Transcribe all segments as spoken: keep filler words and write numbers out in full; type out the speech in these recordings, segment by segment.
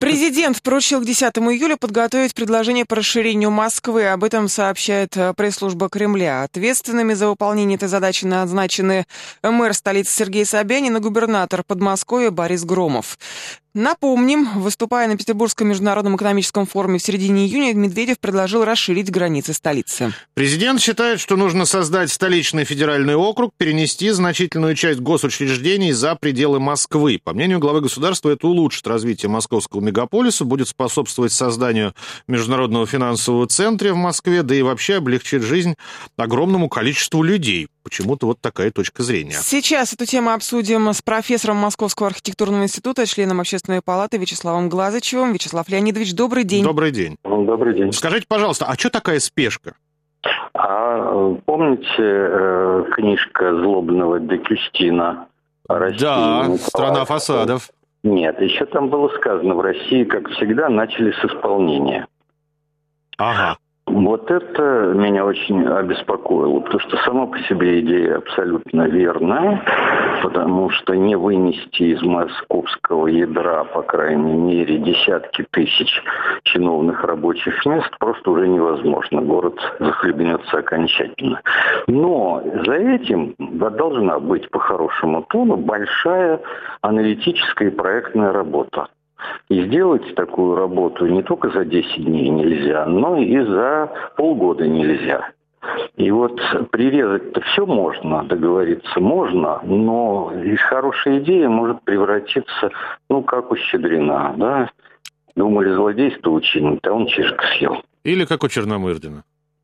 Президент поручил к десятому июля подготовить предложение по расширению Москвы. Об этом сообщает пресс-служба Кремля. Ответственными за выполнение этой задачи назначены мэр столицы Сергей Собянин и губернатор Подмосковья Борис Громов. Напомним, выступая на Петербургском международном экономическом форуме в середине июня, Медведев предложил расширить границы столицы. Президент считает, что нужно создать столичный федеральный округ, перенести значительную часть госучреждений за пределы Москвы. По мнению главы государства, это улучшит развитие московского мегаполиса, будет способствовать созданию международного финансового центра в Москве, да и вообще облегчит жизнь огромному количеству людей. Почему-то вот такая точка зрения. Сейчас эту тему обсудим с профессором Московского архитектурного института, членом Общественной палаты Вячеславом Глазычевым. Вячеслав Леонидович, добрый день. Добрый день. Добрый день. Скажите, пожалуйста, а что такая спешка? А помните э, книжка Злобного Декюстина? Да, «Страна фасадов». Нет, еще там было сказано, в России, как всегда, начали с исполнения. Ага. Вот это меня очень обеспокоило, потому что сама по себе идея абсолютно верная, потому что не вынести из московского ядра, по крайней мере, десятки тысяч чиновных рабочих мест просто уже невозможно. Город захлебнется окончательно. Но за этим должна быть, по хорошему тону, большая аналитическая и проектная работа. И сделать такую работу не только за десять дней нельзя, но и за полгода нельзя. И вот прирезать-то все можно, договориться можно, но из хорошей идеи может превратиться, ну, как у Щедрина, да? Думали, злодейство учинить, а он чижик съел. Или как у Черномырдина.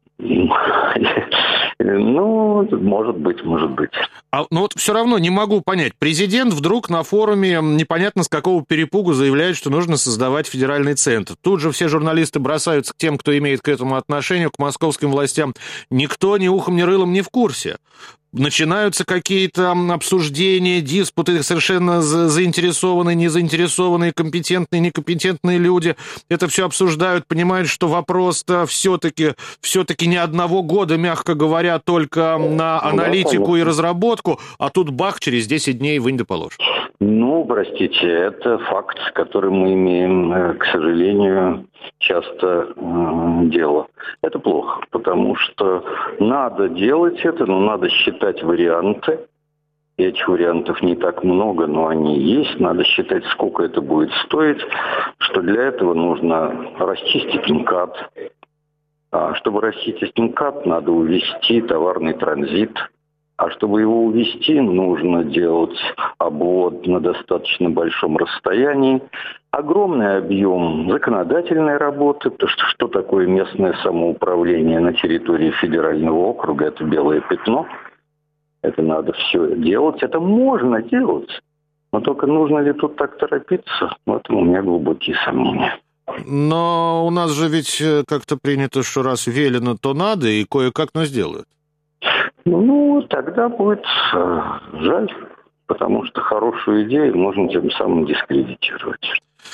Ну, может быть, может быть. А, ну вот все равно не могу понять. Президент вдруг на форуме непонятно с какого перепугу заявляет, что нужно создавать федеральный центр. Тут же все журналисты бросаются к тем, кто имеет к этому отношение, к московским властям. Никто ни ухом, ни рылом не в курсе. Начинаются какие-то обсуждения, диспуты, совершенно заинтересованные, незаинтересованные, компетентные, некомпетентные люди. Это все обсуждают, понимают, что вопрос-то все-таки, все-таки не одного года, мягко говоря, только на аналитику и разработку, а тут бах, через десять дней вынь да положь. Ну, простите, это факт, с которым мы имеем, к сожалению, часто э, дело. Это плохо, потому что надо делать это, но надо считать варианты. И этих вариантов не так много, но они есть. Надо считать, сколько это будет стоить, что для этого нужно расчистить МКАД. А чтобы расчистить МКАД, надо увести товарный транзит. А чтобы его увести, нужно делать обвод на достаточно большом расстоянии. Огромный объем законодательной работы, потому что что такое местное самоуправление на территории федерального округа? Это белое пятно. Это надо все делать. Это можно делать. Но только нужно ли тут так торопиться? В этом у меня глубокие сомнения. Но у нас же ведь как-то принято, что раз велено, то надо, и кое-как, но сделают. Ну, тогда будет э, жаль, потому что хорошую идею можно тем самым дискредитировать.